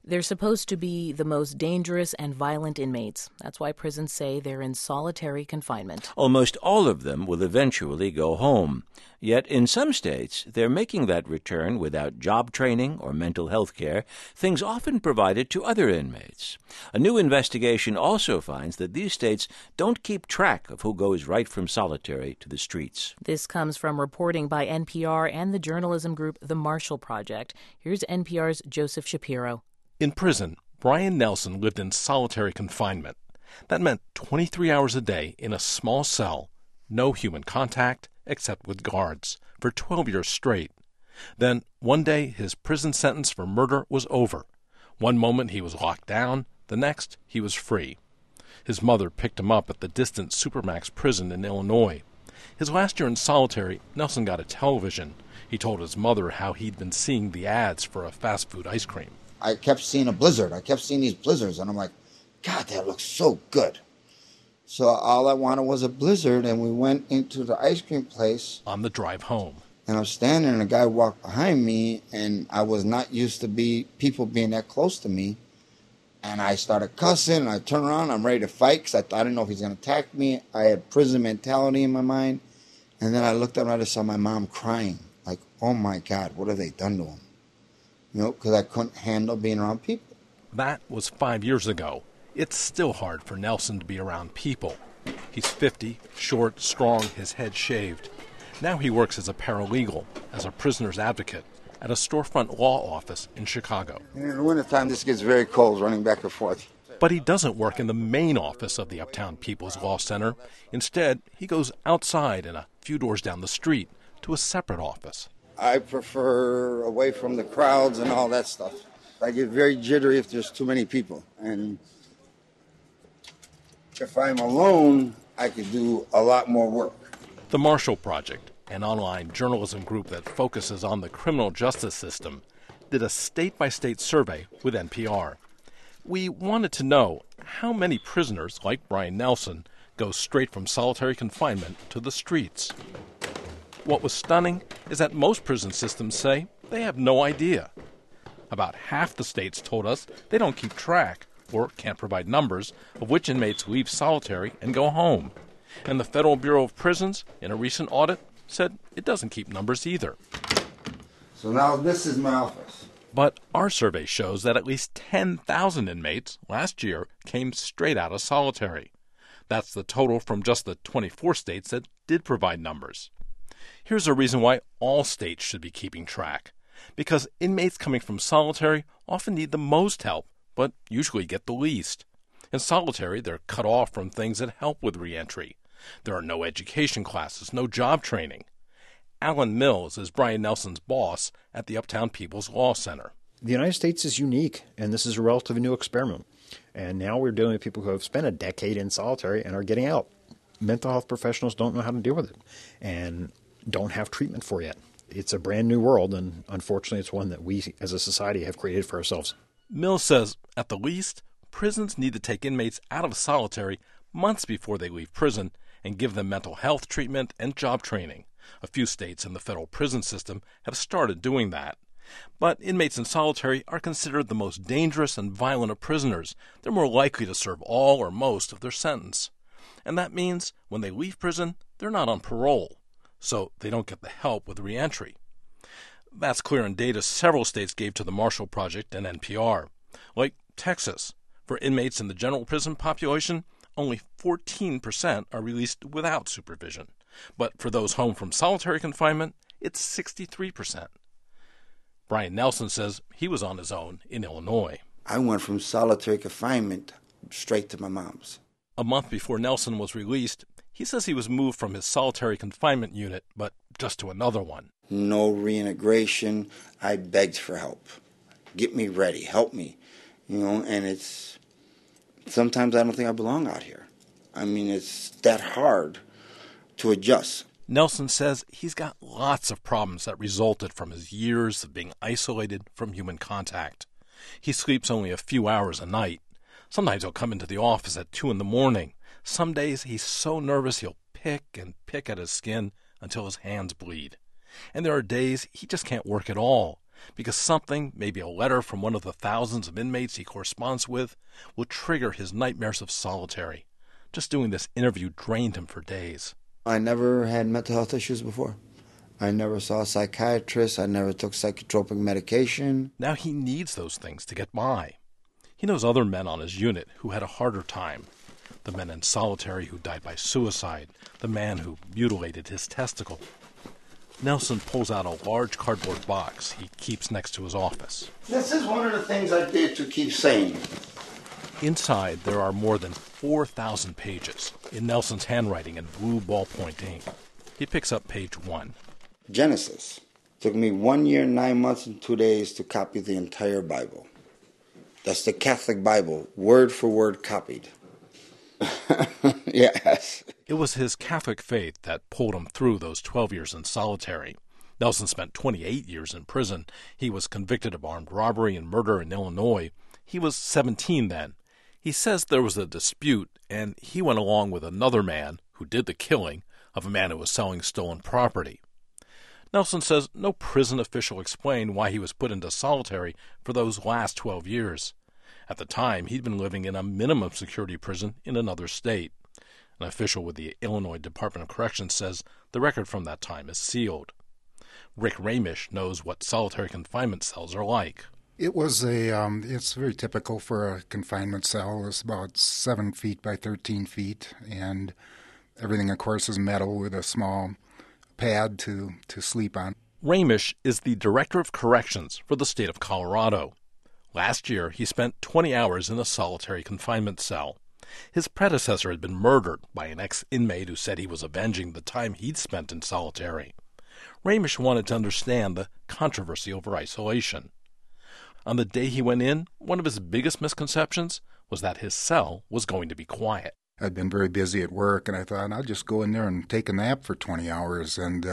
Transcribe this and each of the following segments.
They're supposed to be the most dangerous and violent inmates. That's why prisons say they're in solitary confinement. Almost all of them will eventually go home. Yet in some states, they're making that return without job training or mental health care, things often provided to other inmates. A new investigation also finds that these states don't keep track of who goes right from solitary to the streets. This comes from reporting by NPR and the journalism group The Marshall Project. Here's NPR's Joseph Shapiro. In prison, Brian Nelson lived in solitary confinement. That meant 23 hours a day in a small cell, no human contact except with guards, for 12 years straight. Then, one day, his prison sentence for murder was over. One moment he was locked down, the next he was free. His mother picked him up at the distant Supermax prison in Illinois. His last year in solitary, Nelson got a television. He told his mother how he'd been seeing the ads for a fast food ice cream. I kept seeing a Blizzard. I kept seeing these Blizzards, and I'm like, God, that looks so good. So all I wanted was a Blizzard, and we went into the ice cream place. On the drive home. And I was standing, and a guy walked behind me, and I was not used to people being that close to me. And I started cussing, and I turned around, I'm ready to fight, because I didn't know if he's going to attack me. I had prison mentality in my mind. And then I looked up and I saw my mom crying, like, oh my God, what have they done to him? Because I couldn't handle being around people. That was 5 years ago. It's still hard for Nelson to be around people. He's 50, short, strong, his head shaved. Now he works as a paralegal, as a prisoner's advocate, at a storefront law office in Chicago. In the wintertime, this gets very cold running back and forth. But he doesn't work in the main office of the Uptown People's Law Center. Instead, he goes outside and a few doors down the street to a separate office. I prefer away from the crowds and all that stuff. I get very jittery if there's too many people. And if I'm alone, I could do a lot more work. The Marshall Project, an online journalism group that focuses on the criminal justice system, did a state-by-state survey with NPR. We wanted to know how many prisoners, like Brian Nelson, go straight from solitary confinement to the streets. What was stunning is that most prison systems say they have no idea. About half the states told us they don't keep track or can't provide numbers of which inmates leave solitary and go home. And the Federal Bureau of Prisons, in a recent audit, said it doesn't keep numbers either. So now this is my office. But our survey shows that at least 10,000 inmates last year came straight out of solitary. That's the total from just the 24 states that did provide numbers. Here's a reason why all states should be keeping track. Because inmates coming from solitary often need the most help, but usually get the least. In solitary, they're cut off from things that help with reentry. There are no education classes, no job training. Alan Mills is Brian Nelson's boss at the Uptown People's Law Center. The United States is unique, and this is a relatively new experiment. And now we're dealing with people who have spent a decade in solitary and are getting out. Mental health professionals don't know how to deal with it and don't have treatment for yet. It's a brand new world, and unfortunately it's one that we as a society have created for ourselves. Mills says, at the least, prisons need to take inmates out of solitary months before they leave prison and give them mental health treatment and job training. A few states in the federal prison system have started doing that. But inmates in solitary are considered the most dangerous and violent of prisoners. They're more likely to serve all or most of their sentence. And that means when they leave prison, they're not on parole, so they don't get the help with reentry. That's clear in data several states gave to the Marshall Project and NPR. Like Texas, for inmates in the general prison population, only 14% are released without supervision. But for those home from solitary confinement, it's 63%. Brian Nelson says he was on his own in Illinois. I went from solitary confinement straight to my mom's. A month before Nelson was released, he says he was moved from his solitary confinement unit, but just to another one. No reintegration. I begged for help. Get me ready. Help me. And it's... Sometimes I don't think I belong out here. I mean, it's that hard to adjust. Nelson says he's got lots of problems that resulted from his years of being isolated from human contact. He sleeps only a few hours a night. Sometimes he'll come into the office at 2 a.m. Some days he's so nervous he'll pick and pick at his skin until his hands bleed. And there are days he just can't work at all. because something, maybe a letter from one of the thousands of inmates he corresponds with, will trigger his nightmares of solitary. Just doing this interview drained him for days. I never had mental health issues before. I never saw a psychiatrist. I never took psychotropic medication. Now he needs those things to get by. He knows other men on his unit who had a harder time. The men in solitary who died by suicide. The man who mutilated his testicle. Nelson pulls out a large cardboard box he keeps next to his office. This is one of the things I did to keep sane. Inside, there are more than 4,000 pages in Nelson's handwriting in blue ballpoint ink. He picks up page 1. Genesis. Took me 1 year, 9 months, and 2 days to copy the entire Bible. That's the Catholic Bible, word for word copied. Yes. It was his Catholic faith that pulled him through those 12 years in solitary. Nelson spent 28 years in prison. He was convicted of armed robbery and murder in Illinois. He was 17 then. He says there was a dispute, and he went along with another man who did the killing of a man who was selling stolen property. Nelson says no prison official explained why he was put into solitary for those last 12 years. At the time, he'd been living in a minimum security prison in another state. An official with the Illinois Department of Corrections says the record from that time is sealed. Rick Ramish knows what solitary confinement cells are like. It was it's very typical for a confinement cell. It's about 7 feet by 13 feet, and everything, of course, is metal with a small pad to sleep on. Ramish is the Director of Corrections for the state of Colorado. Last year, he spent 20 hours in a solitary confinement cell. His predecessor had been murdered by an ex-inmate who said he was avenging the time he'd spent in solitary. Ramish wanted to understand the controversy over isolation. On the day he went in, one of his biggest misconceptions was that his cell was going to be quiet. I'd been very busy at work, and I thought, I'll just go in there and take a nap for 20 hours. And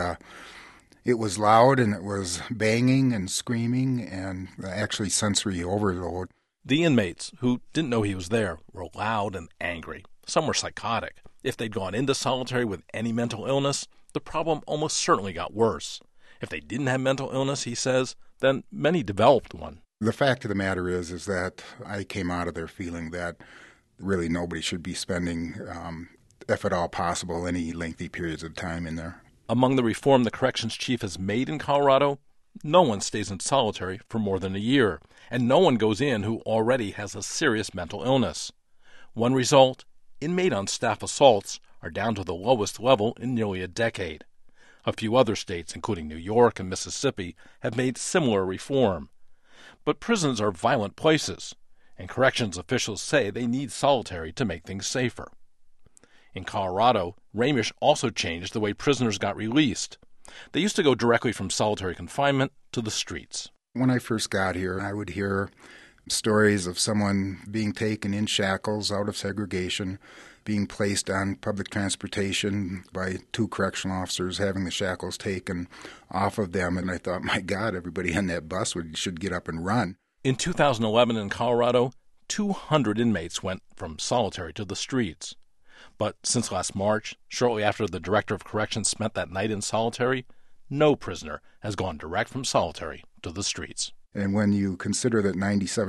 it was loud, and it was banging and screaming, and actually sensory overload. The inmates, who didn't know he was there, were loud and angry. Some were psychotic. If they'd gone into solitary with any mental illness, the problem almost certainly got worse. If they didn't have mental illness, he says, then many developed one. The fact of the matter is that I came out of there feeling that really nobody should be spending, if at all possible, any lengthy periods of time in there. Among the reform the corrections chief has made in Colorado, no one stays in solitary for more than a year, and no one goes in who already has a serious mental illness. One result, inmate on-staff assaults are down to the lowest level in nearly a decade. A few other states, including New York and Mississippi, have made similar reform. But prisons are violent places, and corrections officials say they need solitary to make things safer. In Colorado, Ramish also changed the way prisoners got released. They used to go directly from solitary confinement to the streets. When I first got here, I would hear stories of someone being taken in shackles out of segregation, being placed on public transportation by 2 correctional officers, having the shackles taken off of them. And I thought, my God, everybody on that bus should get up and run. In 2011 in Colorado, 200 inmates went from solitary to the streets. But since last March, shortly after the Director of Corrections spent that night in solitary, no prisoner has gone direct from solitary to the streets. And when you consider that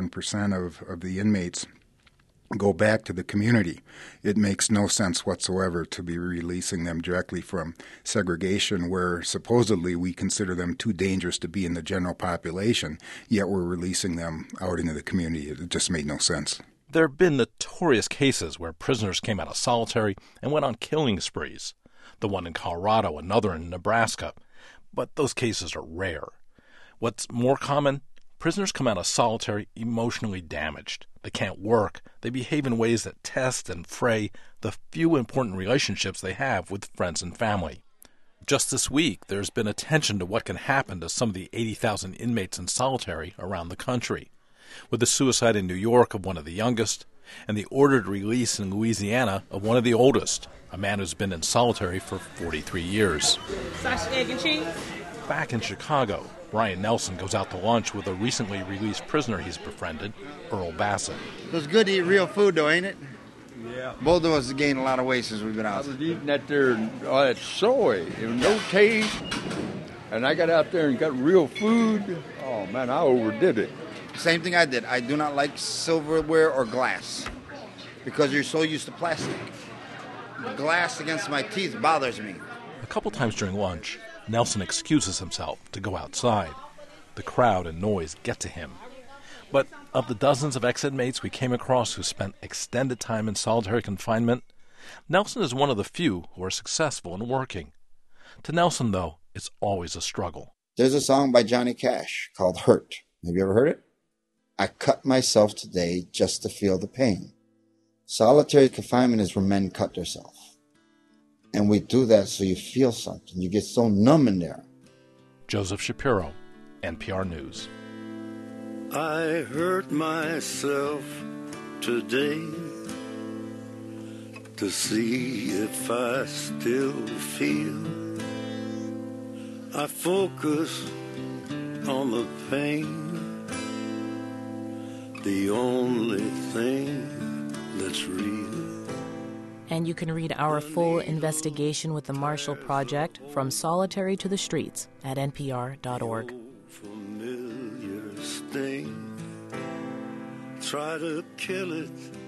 97% of the inmates go back to the community, it makes no sense whatsoever to be releasing them directly from segregation, where supposedly we consider them too dangerous to be in the general population, yet we're releasing them out into the community. It just made no sense. There have been notorious cases where prisoners came out of solitary and went on killing sprees. The one in Colorado, another in Nebraska. But those cases are rare. What's more common? Prisoners come out of solitary emotionally damaged. They can't work. They behave in ways that test and fray the few important relationships they have with friends and family. Just this week, there's been attention to what can happen to some of the 80,000 inmates in solitary around the country. With the suicide in New York of one of the youngest, and the ordered release in Louisiana of one of the oldest, a man who's been in solitary for 43 years. Sausage, egg, and cheese. Back in Chicago, Brian Nelson goes out to lunch with a recently released prisoner he's befriended, Earl Bassett. It's good to eat real food, though, ain't it? Yeah. Both of us have gained a lot of weight since we've been I out. was eating that there, that soy. There was no taste. And I got out there and got real food. Oh, Oh, man, I overdid it. Same thing I did. I do not like silverware or glass because you're so used to plastic. Glass against my teeth bothers me. A couple times during lunch, Nelson excuses himself to go outside. The crowd and noise get to him. But of the dozens of ex-inmates we came across who spent extended time in solitary confinement, Nelson is one of the few who are successful in working. To Nelson, though, it's always a struggle. There's a song by Johnny Cash called Hurt. Have you ever heard it? I cut myself today just to feel the pain. Solitary confinement is where men cut themselves. And we do that so you feel something. You get so numb in there. Joseph Shapiro, NPR News. I hurt myself today to see if I still feel. I focus on the pain, the only thing that's real. And you can read our full investigation with the Marshall Project, From Solitary to the Streets, at npr.org. Familiar sting, try to kill it